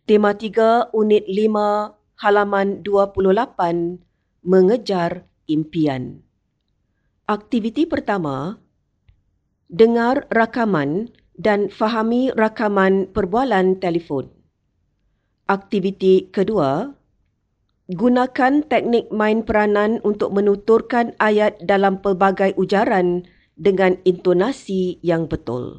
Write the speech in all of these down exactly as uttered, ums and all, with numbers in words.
Tema tiga, Unit lima, halaman dua puluh lapan, Mengejar Impian. Aktiviti pertama, dengar rakaman dan fahami rakaman perbualan telefon. Aktiviti kedua, gunakan teknik main peranan untuk menuturkan ayat dalam pelbagai ujaran dengan intonasi yang betul.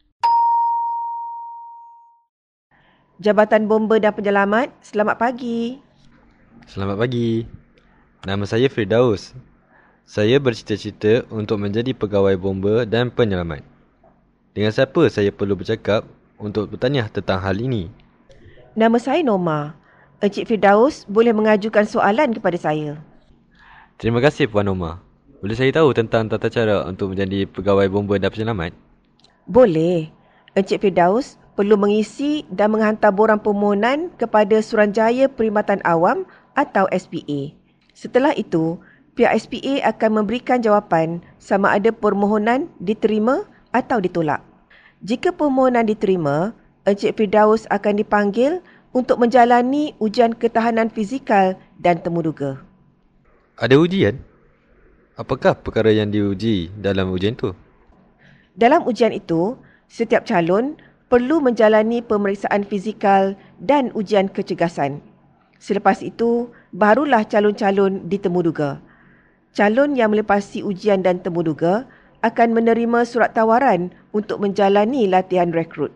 Jabatan Bomba dan Penyelamat, selamat pagi. Selamat pagi. Nama saya Firdaus. Saya bercita-cita untuk menjadi pegawai bomba dan penyelamat. Dengan siapa saya perlu bercakap untuk bertanya tentang hal ini? Nama saya Norma. Encik Firdaus boleh mengajukan soalan kepada saya. Terima kasih Puan Norma. Boleh saya tahu tentang tata cara untuk menjadi pegawai bomba dan penyelamat? Boleh. Encik Firdaus perlu mengisi dan menghantar borang permohonan kepada Suruhanjaya Perkhidmatan Awam atau S P A. Setelah itu, pihak S P A akan memberikan jawapan sama ada permohonan diterima atau ditolak. Jika permohonan diterima, Encik Firdaus akan dipanggil untuk menjalani ujian ketahanan fizikal dan temuduga. Ada ujian? Apakah perkara yang diuji dalam ujian itu? Dalam ujian itu, setiap calon perlu menjalani pemeriksaan fizikal dan ujian kecergasan. Selepas itu, barulah calon-calon ditemuduga. Calon yang melepasi ujian dan temuduga akan menerima surat tawaran untuk menjalani latihan rekrut.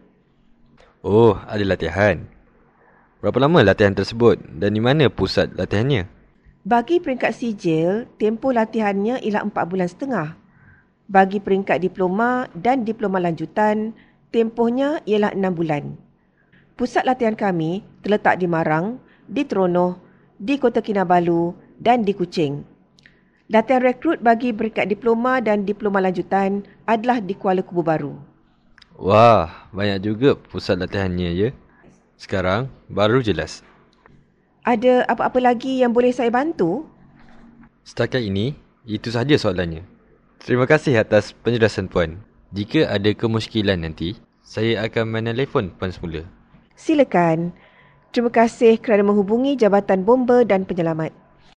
Oh, ada latihan. Berapa lama latihan tersebut dan di mana pusat latihannya? Bagi peringkat sijil, tempoh latihannya ialah empat bulan setengah. Bagi peringkat diploma dan diploma lanjutan, tempohnya ialah enam bulan. Pusat latihan kami terletak di Marang, di Teronoh, di Kota Kinabalu dan di Kuching. Latihan rekrut bagi peringkat diploma dan diploma lanjutan adalah di Kuala Kubu Baru. Wah, banyak juga pusat latihannya ya. Sekarang baru jelas. Ada apa-apa lagi yang boleh saya bantu? Setakat ini, itu sahaja soalannya. Terima kasih atas penjelasan Puan. Jika ada kemusykilan nanti, saya akan menelefon Puan semula. Silakan. Terima kasih kerana menghubungi Jabatan Bomba dan Penyelamat.